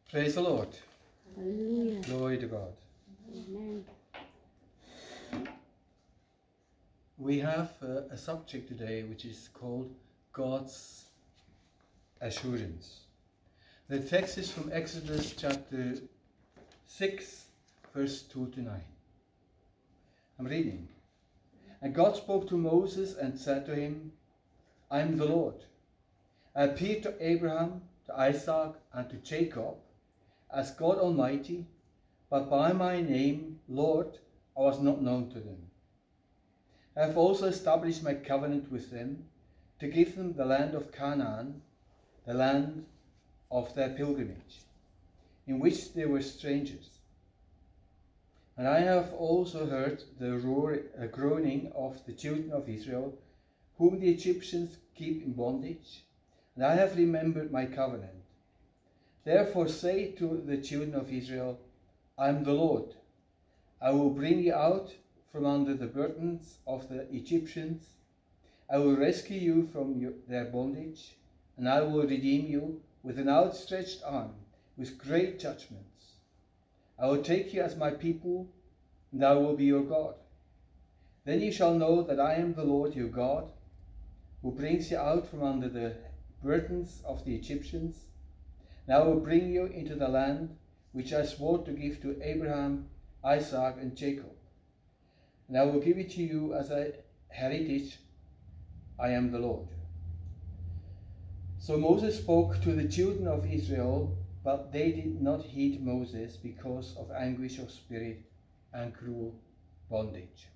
Praise the Lord. Hallelujah. Glory to God. Amen. We have a subject today which is called God's assurance. The text is from Exodus chapter 6, verse 2 to 9. I'm reading. And God spoke to Moses and said to him, I am the Lord. I appeared to Abraham, to Isaac, and to Jacob as God Almighty, but by my name, Lord, I was not known to them. I have also established my covenant with them to give them the land of Canaan, the land of their pilgrimage, in which they were strangers. And I have also heard the groaning of the children of Israel, whom the Egyptians keep in bondage, and I have remembered my covenant. Therefore say to the children of Israel, I am the Lord. I will bring you out from under the burdens of the Egyptians. I will rescue you from their bondage, and I will redeem you with an outstretched arm, with great judgments. I will take you as my people, and I will be your God. Then you shall know that I am the Lord your God, who brings you out from under the burdens of the Egyptians. And I will bring you into the land which I swore to give to Abraham, Isaac, and Jacob. And I will give it to you as a heritage. I am the Lord. So Moses spoke to the children of Israel, but they did not heed Moses because of anguish of spirit and cruel bondage.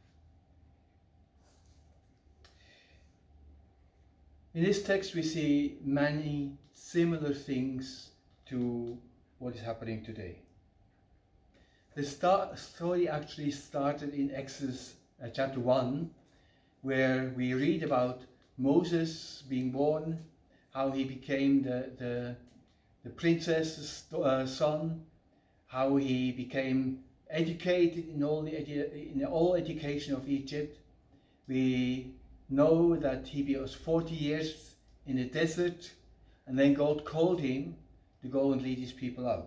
In this text we see many similar things to what is happening today. The story actually started in Exodus chapter 1, where we read about Moses being born, how he became the princess's son, how he became educated in all education of Egypt. We know that he was 40 years in the desert, and then God called him to go and lead his people out.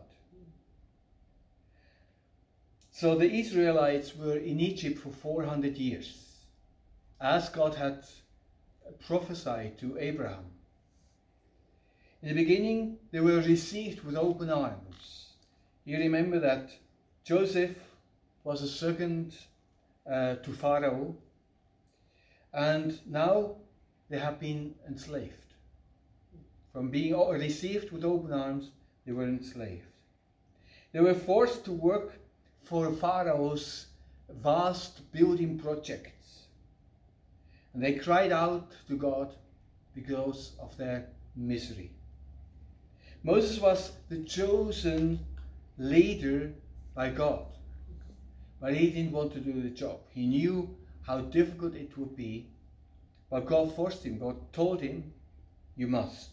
So the Israelites were in Egypt for 400 years, as God had prophesied to Abraham. In the beginning, they were received with open arms. You remember that Joseph was a second to Pharaoh, and now they have been enslaved. From being received with open arms, they were enslaved. They were forced to work for Pharaoh's vast building projects. And they cried out to God because of their misery. Moses was the chosen leader by God, but he didn't want to do the job. He knew how difficult it would be, but God forced him. God told him, you must.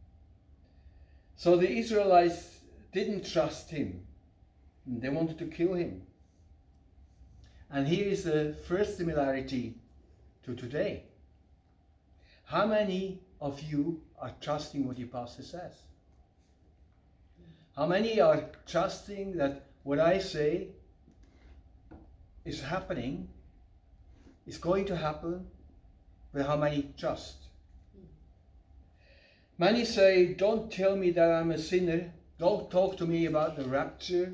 So the Israelites didn't trust him. They wanted to kill him. And here is the first similarity to today. How many of you are trusting what your pastor says? How many are trusting that what I say is happening, is going to happen, but how many trust? Many say, don't tell me that I'm a sinner, don't talk to me about the rapture,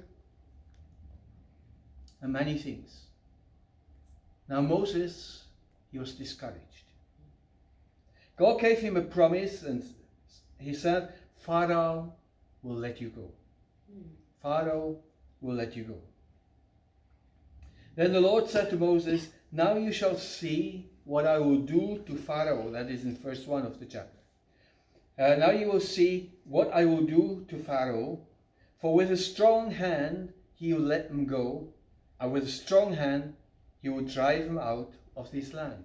and many things. Now Moses, he was discouraged. God gave him a promise, and he said, Pharaoh will let you go. Pharaoh will let you go. Then the Lord said to Moses, now you shall see what I will do to Pharaoh. That is in verse 1 of the chapter. Now you will see what I will do to Pharaoh, for with a strong hand he will let him go, and with a strong hand he will drive him out of this land.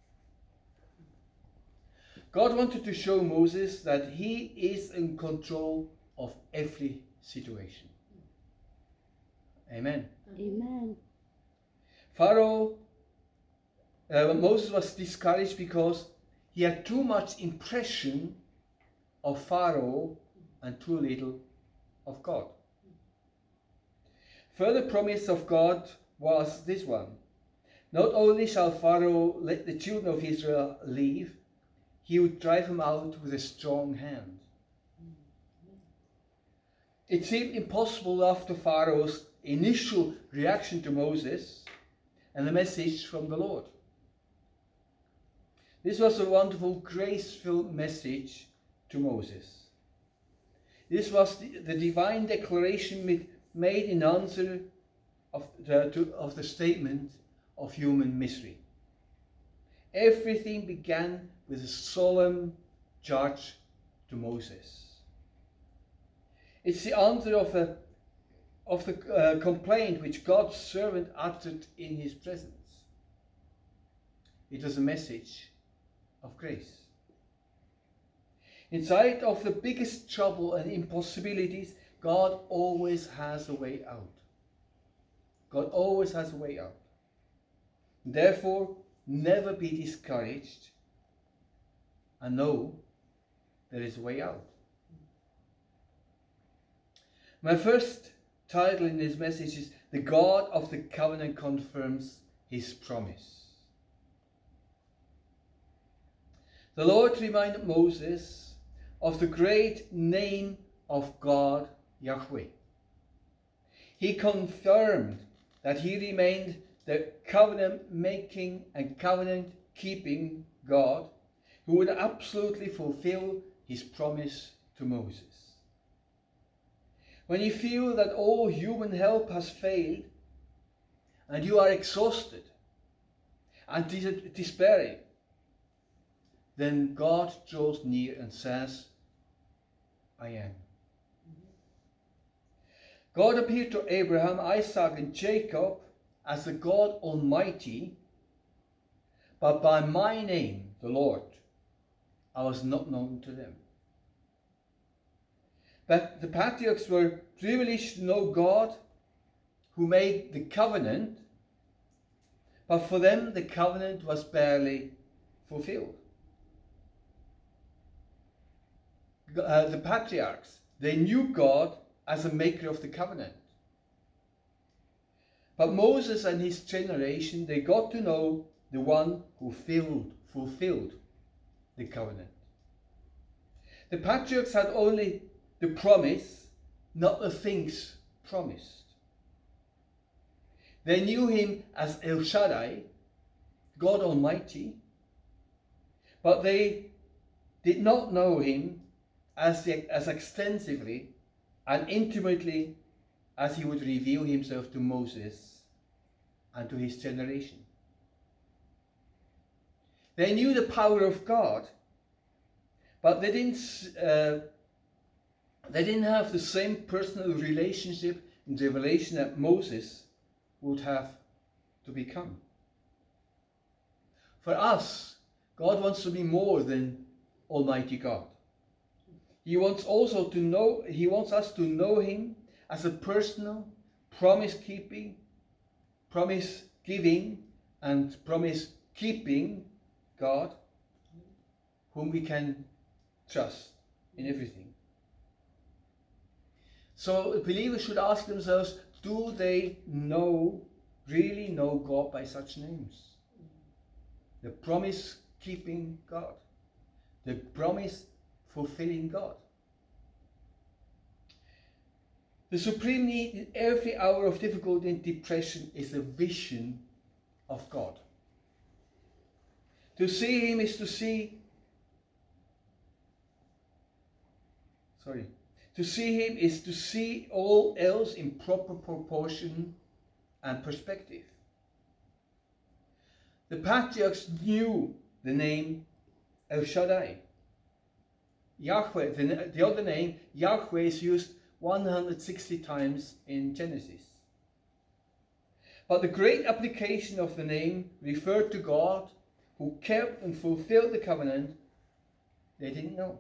God wanted to show Moses that he is in control of every situation. Amen. Amen. Moses was discouraged because he had too much impression of Pharaoh and too little of God. Further promise of God was this one: not only shall Pharaoh let the children of Israel leave, he would drive them out with a strong hand. It seemed impossible after Pharaoh's initial reaction to Moses and the message from the Lord. This was a wonderful, grace-filled message to Moses. This was the divine declaration made in answer of the statement of human misery. Everything began with a solemn charge to Moses. It's the answer of the complaint which God's servant uttered in his presence. It was a message of grace. In sight of the biggest trouble and impossibilities, God always has a way out. God always has a way out. Therefore, never be discouraged and know there is a way out. My first title in this message is "The God of the Covenant Confirms His Promise." The Lord reminded Moses of the great name of God, Yahweh. He confirmed that he remained the covenant-making and covenant-keeping God who would absolutely fulfill his promise to Moses. When you feel that all human help has failed and you are exhausted and despairing, then God draws near and says, "I am." God appeared to Abraham, Isaac, and Jacob as the God Almighty, but by my name, the Lord, I was not known to them. But the patriarchs were privileged to know God who made the covenant, but for them the covenant was barely fulfilled. The patriarchs, they knew God as a maker of the covenant. But Moses and his generation, they got to know the one who fulfilled the covenant. The patriarchs had only the promise, not the things promised. They knew him as El Shaddai, God Almighty, but they did not know him as extensively and intimately as he would reveal himself to Moses and to his generation. They knew the power of God, but they didn't have the same personal relationship and revelation that Moses would have to become. For us, God wants to be more than Almighty God. He wants us to know him as a personal, promise-keeping, promise-giving, and promise-keeping God whom we can trust in everything. So believers should ask themselves, do they really know God by such names? The promise-keeping God, the promise-fulfilling God. The supreme need in every hour of difficulty and depression is a vision of God. To see him is to see all else in proper proportion and perspective. The patriarchs knew the name El Shaddai. Yahweh, the other name, Yahweh, is used 160 times in Genesis. But the great application of the name referred to God who kept and fulfilled the covenant, they didn't know.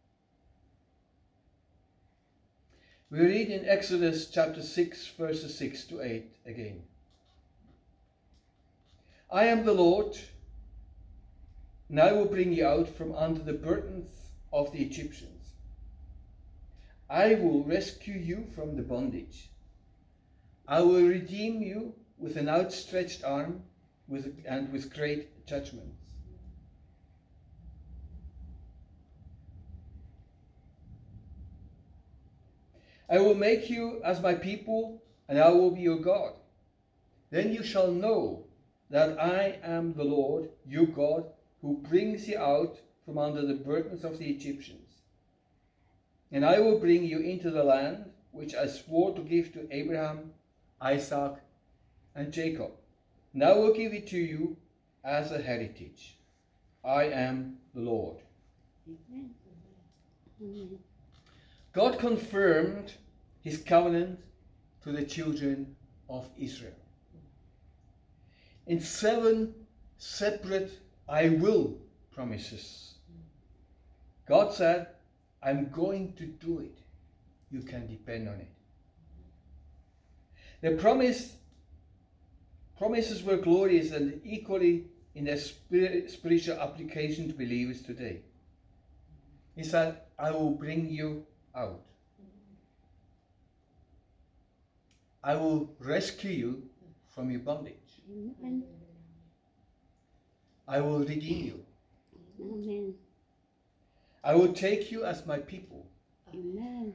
We read in Exodus chapter 6, verses 6 to 8 again. I am the Lord, and I will bring you out from under the burdens of the Egyptians. I will rescue you from the bondage. I will redeem you with an outstretched arm and with great judgments. I will make you as my people, and I will be your God. Then you shall know that I am the Lord, your God, who brings you out from under the burdens of the Egyptians. And I will bring you into the land which I swore to give to Abraham, Isaac, and Jacob. And I will give it to you as a heritage. I am the Lord. Amen. Amen. God confirmed his covenant to the children of Israel in 7 separate I will promises. God said, I'm going to do it. You can depend on it. The promises were glorious and equally in their spiritual application to believers today. He said, I will bring you out. I will rescue you from your bondage. Amen. I will redeem you. Amen. I will take you as my people. Amen.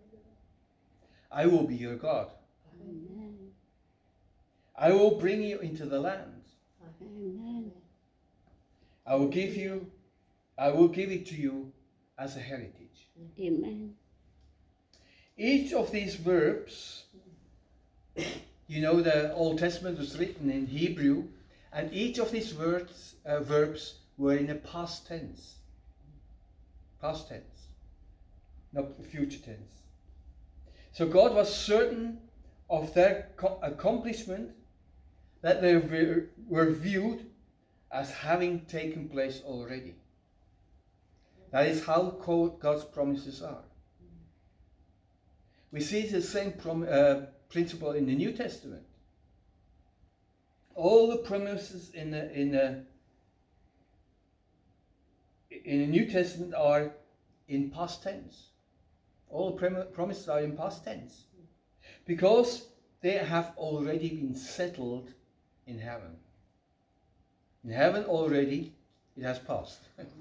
I will be your God. Amen. I will bring you into the land. Amen. I will give it to you as a heritage. Amen. Each of these verbs, you know, the Old Testament was written in Hebrew, and each of these verbs were in a past tense. Past tense, not future tense. So God was certain of their accomplishment, that they were viewed as having taken place already. That is how God's promises are. We see the same principle in the New Testament. All the promises in the New Testament are in past tense. All the promises are in past tense, because they have already been settled in heaven. In heaven already, it has passed.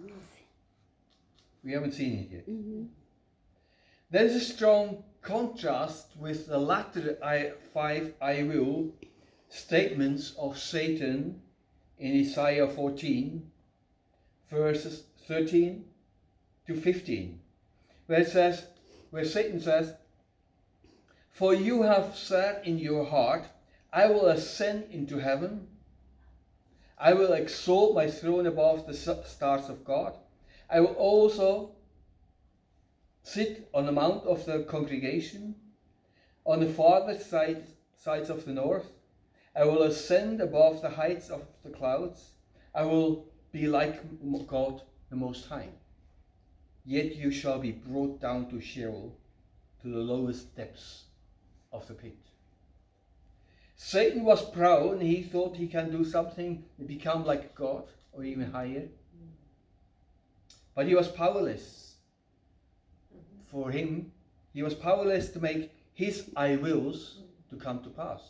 We haven't seen it yet. Mm-hmm. There is a strong contrast with the latter 5 I will statements of Satan in Isaiah 14, verses 13 to 15, where Satan says, for you have said in your heart, I will ascend into heaven. I will exalt my throne above the stars of God. I will also sit on the mount of the congregation, on the farthest sides of the north. I will ascend above the heights of the clouds. I will be like God the Most High. Yet you shall be brought down to Sheol, to the lowest depths of the pit. Satan was proud, and he thought he can do something and become like God, or even higher. But he was powerless. For him, he was powerless to make his I wills to come to pass.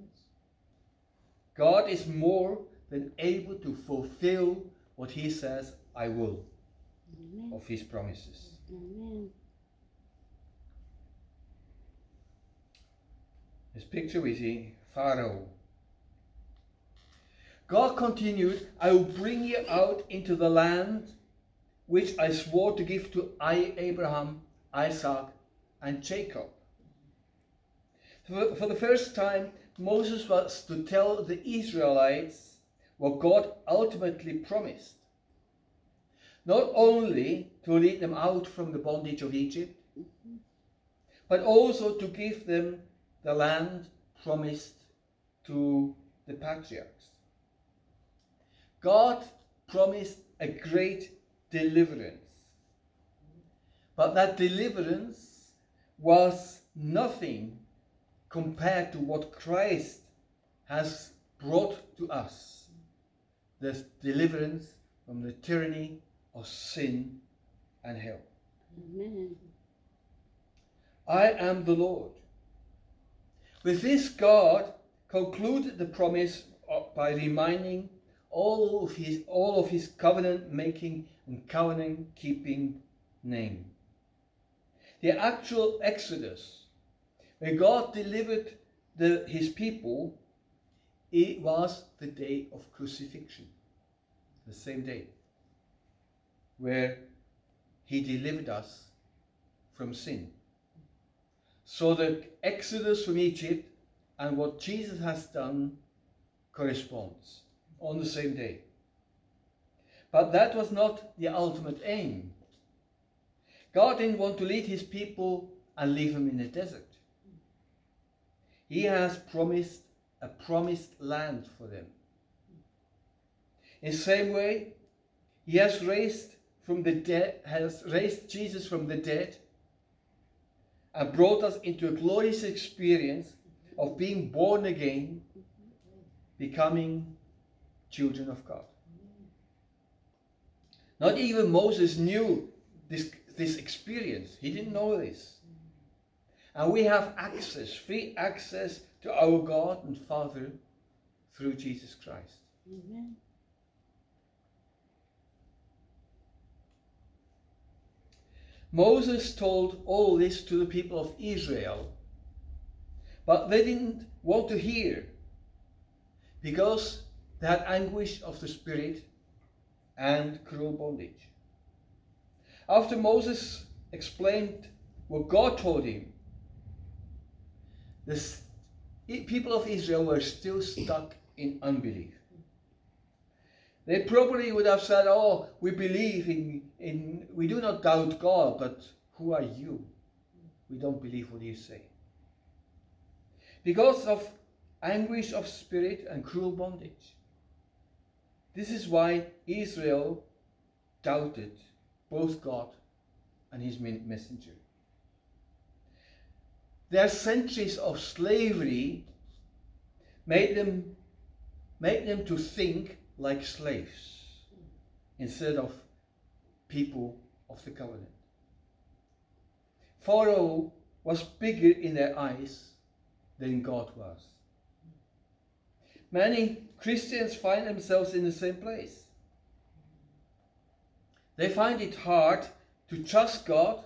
God is more than able to fulfill what he says, I will, Amen. of his promises. Amen. This picture we see Pharaoh. God continued, I will bring you out into the land which I swore to give to Abraham, Isaac, and Jacob. For the first time, Moses was to tell the Israelites what God ultimately promised. Not only to lead them out from the bondage of Egypt, but also to give them the land promised to the patriarchs. God promised a great deliverance. But that deliverance was nothing compared to what Christ has brought to us. The deliverance from the tyranny of sin and hell. Amen. I am the Lord. With this, God concluded the promise by reminding all of his covenant-making and covenant-keeping name. The actual Exodus, where God delivered his people, it was the day of crucifixion, the same day, where he delivered us from sin. So the Exodus from Egypt and what Jesus has done corresponds on the same day. But that was not the ultimate aim. God didn't want to lead his people and leave them in the desert. He has promised a promised land for them. In the same way, he has raised Jesus from the dead and brought us into a glorious experience of being born again, becoming children of God. Not even Moses knew this experience. He didn't know this. And we have access, free access to our God and Father through Jesus Christ. Amen. Moses told all this to the people of Israel, but they didn't want to hear because they had anguish of the spirit and cruel bondage. After Moses explained what God told him, the people of Israel were still stuck in unbelief. They probably would have said, "Oh, we believe we do not doubt God, but who are you? We don't believe what you say." Because of anguish of spirit and cruel bondage. This is why Israel doubted both God and his messenger. Their centuries of slavery made them to think like slaves instead of people of the covenant. Pharaoh was bigger in their eyes than God was. Many Christians find themselves in the same place. They find it hard to trust God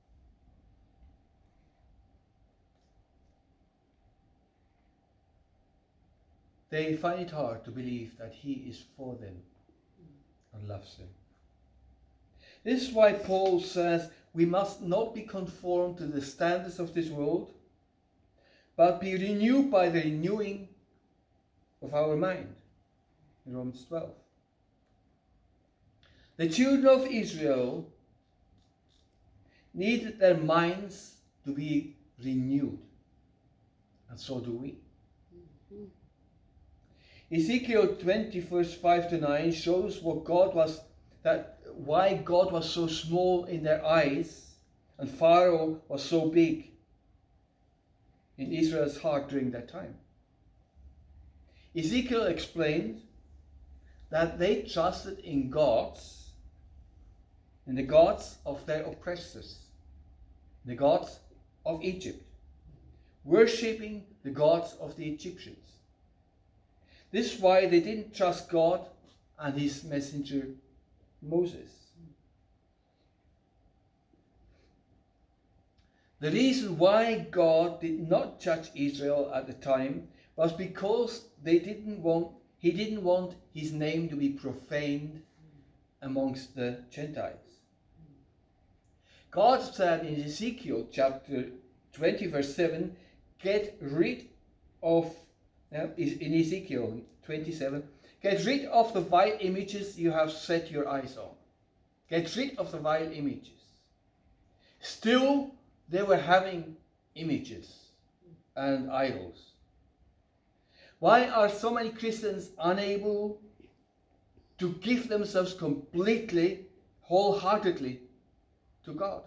They find it hard to believe that he is for them and loves them. This is why Paul says we must not be conformed to the standards of this world, but be renewed by the renewing of our mind. In Romans 12. The children of Israel needed their minds to be renewed, and so do we. Ezekiel 20 verse 5 to 9 shows why God was so small in their eyes and Pharaoh was so big in Israel's heart during that time. Ezekiel explained that they trusted in the gods of their oppressors, the gods of Egypt, worshipping the gods of the Egyptians. This is why they didn't trust God and his messenger Moses. The reason why God did not judge Israel at the time was because he didn't want his name to be profaned amongst the Gentiles. God said in Ezekiel chapter 20 verse 7, get rid of in Ezekiel 27, get rid of the vile images you have set your eyes on. Get rid of the vile images. Still, they were having images and idols. Why are so many Christians unable to give themselves completely, wholeheartedly to God?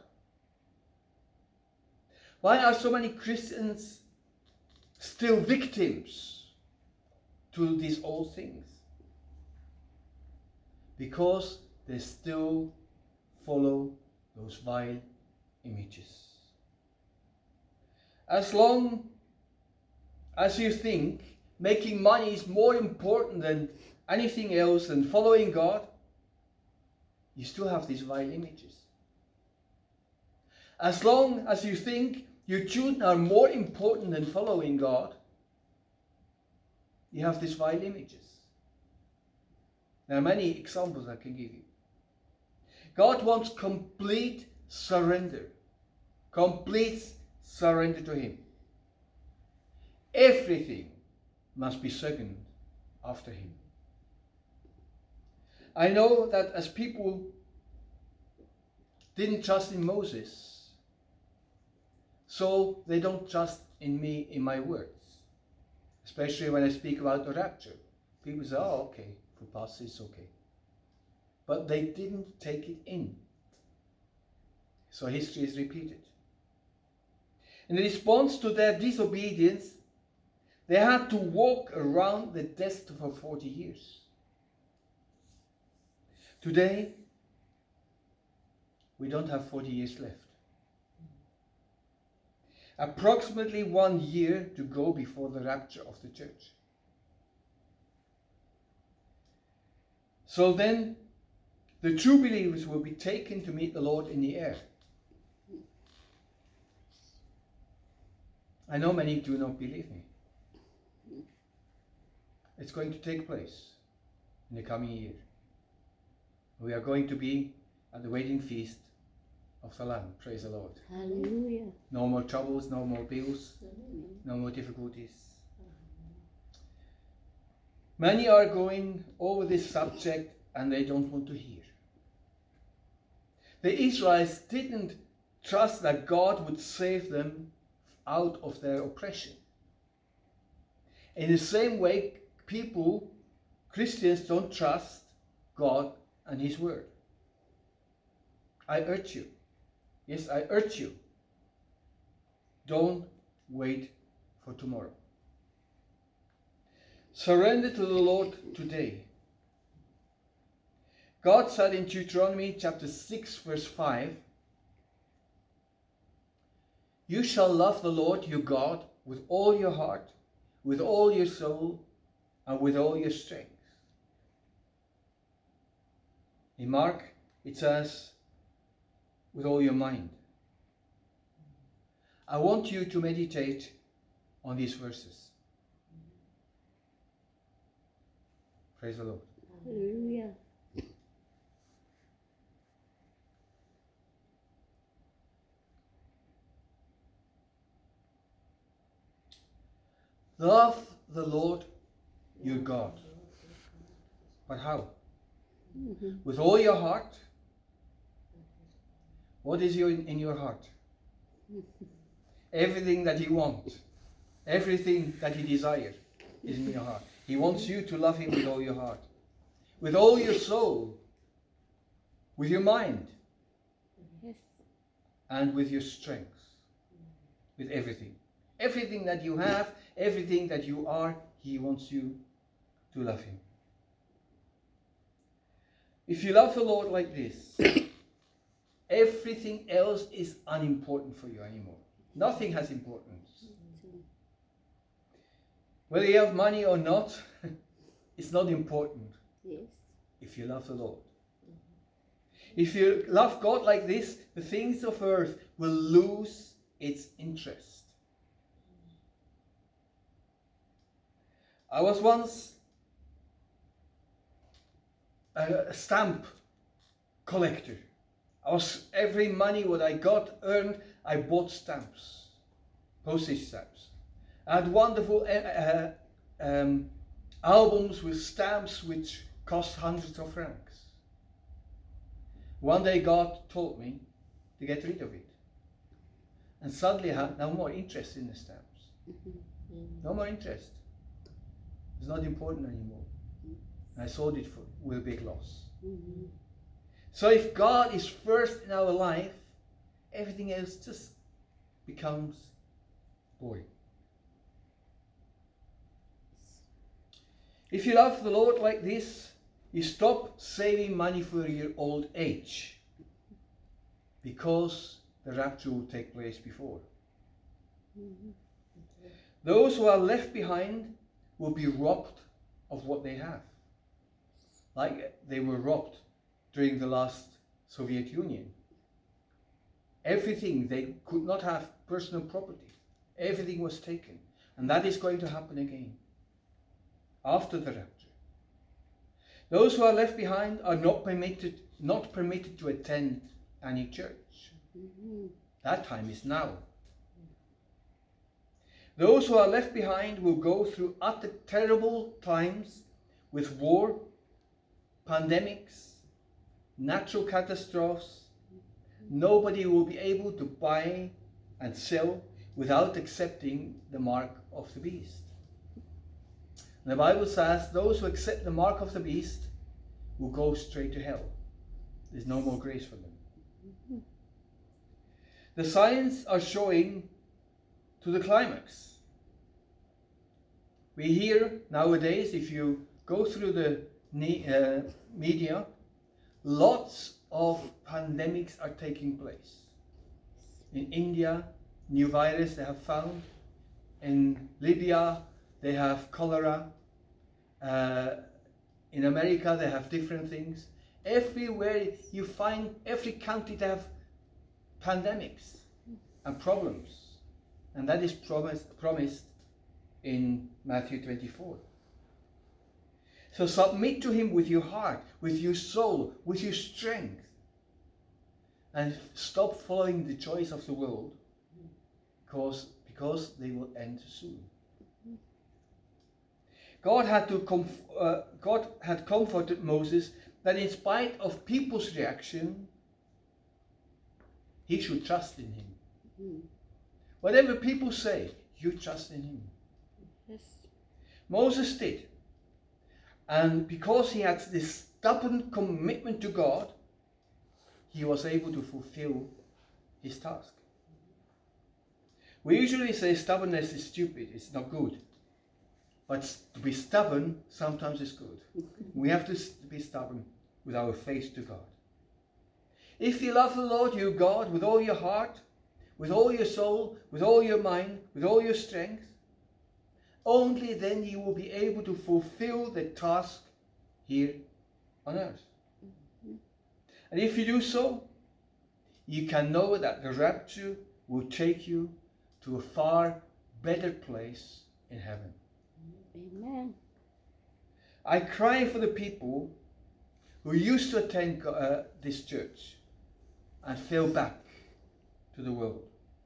Why are so many Christians still victims to these old things? Because they still follow those vile images. As long as you think making money is more important than anything else than following God, you still have these vile images. As long as you think your children are more important than following God, you have these vile images. There are many examples I can give you. God wants complete surrender. Complete surrender to Him. Everything must be second after Him. I know that as people didn't trust in Moses, so they don't trust in me, in my words. Especially when I speak about the rapture. People say, oh, okay, for pastors it's okay. But they didn't take it in. So history is repeated. In response to their disobedience, they had to walk around the desert for 40 years. Today, we don't have 40 years left. Approximately 1 year to go before the rapture of the church. So then, the true believers will be taken to meet the Lord in the air. I know many do not believe me. It's going to take place in the coming year. We are going to be at the wedding feast of the Lamb. Praise the Lord. Hallelujah. No more troubles, no more bills, no more difficulties. Many are going over this subject and they don't want to hear. The Israelites didn't trust that God would save them out of their oppression. In the same way, people, Christians, don't trust God and His Word. I urge you. Yes, I urge you. Don't wait for tomorrow. Surrender to the Lord today. God said in Deuteronomy chapter 6 verse 5, you shall love the Lord your God with all your heart, with all your soul, and with all your strength. In Mark, it says, with all your mind. I want you to meditate on these verses. Praise the Lord. Hallelujah. Love the Lord your God. But how? With all your heart. What is in your heart? Everything that you want, everything that you desire is in your heart. He wants you to love Him with all your heart, with all your soul, with your mind, Yes. and with your strength, with everything. Everything that you have, everything that you are, He wants you to love Him. If you love the Lord like this, everything else is unimportant for you anymore. Nothing has importance. Whether you have money or not, it's not important. Yes. If you love the Lord. If you love God like this, the things of earth will lose its interest. I was once a stamp collector. Every money what I got earned, I bought stamps, postage stamps. I had wonderful albums with stamps which cost hundreds of francs. One day God told me to get rid of it. And suddenly I had no more interest in the stamps. No more interest. It's not important anymore. I sold it with a big loss. So if God is first in our life, everything else just becomes boring. If you love the Lord like this, you stop saving money for your old age, because the rapture will take place before. Those who are left behind will be robbed of what they have, like they were robbed during the last Soviet Union. Everything, they could not have personal property. Everything was taken. And that is going to happen again after the rapture. Those who are left behind are not permitted to attend any church. That time is now. Those who are left behind will go through utter terrible times with war, pandemics, natural catastrophes. Nobody will be able to buy and sell without accepting the mark of the beast. And the Bible says those who accept the mark of the beast will go straight to hell. There's no more grace for them. The signs are showing to the climax. We hear nowadays, if you go through the media, lots of pandemics are taking place. In India, new virus they have found. In Libya, they have cholera. In America, they have different things. Everywhere you find, every country they have pandemics and problems. And that is promised in Matthew 24. So submit to him with your heart, with your soul, with your strength. And stop following the joys of the world, because they will end soon. God had comforted Moses that in spite of people's reaction, he should trust in him. Whatever people say, you trust in him. Yes. Moses did. And because he had this stubborn commitment to God, he was able to fulfill his task. We usually say stubbornness is stupid, it's not good. But to be stubborn sometimes is good. We have to be stubborn with our faith to God. If you love the Lord your God with all your heart, with all your soul, with all your mind, with all your strength, only then you will be able to fulfill the task here on earth. And if you do so, you can know that the rapture will take you to a far better place in heaven. Amen. I cry for the people who used to attend this church and fell back to the world.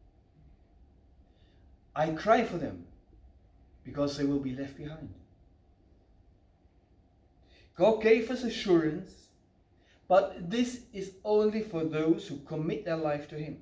I cry for them because they will be left behind. God gave us assurance, but this is only for those who commit their life to him.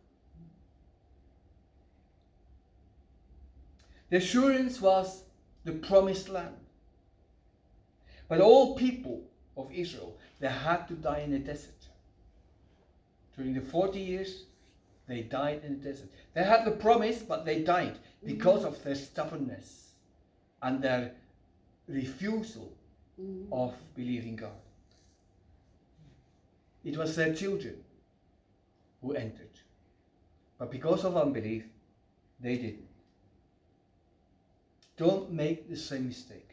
The assurance was the promised land. But all people of Israel, they had to die in the desert. During the 40 years, they died in the desert. They had the promise, but they died because of their stubbornness and their refusal of believing God. It was their children who entered. But because of unbelief, they didn't. Don't make the same mistake.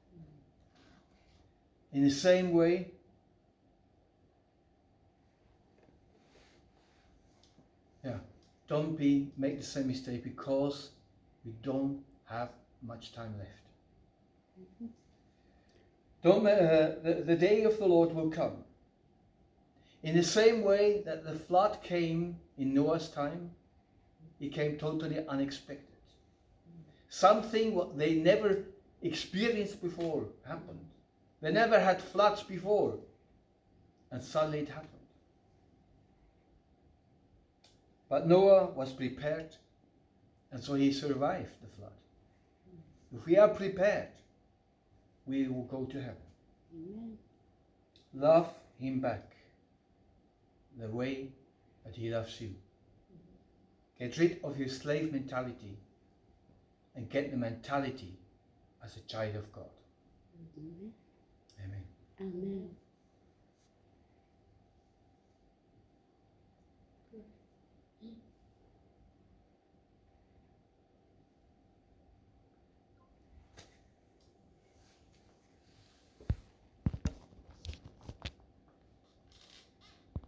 In the same way, don't make the same mistake, because we don't have much time left. The day of the Lord will come. In the same way that the flood came in Noah's time, it came totally unexpected. Something what they never experienced before happened. They never had floods before, and suddenly it happened. But Noah was prepared, and so he survived the flood. If we are prepared, we will go to heaven. Amen. Love him back the way that he loves you. Get rid of your slave mentality and get the mentality as a child of God. Amen. Amen. Amen.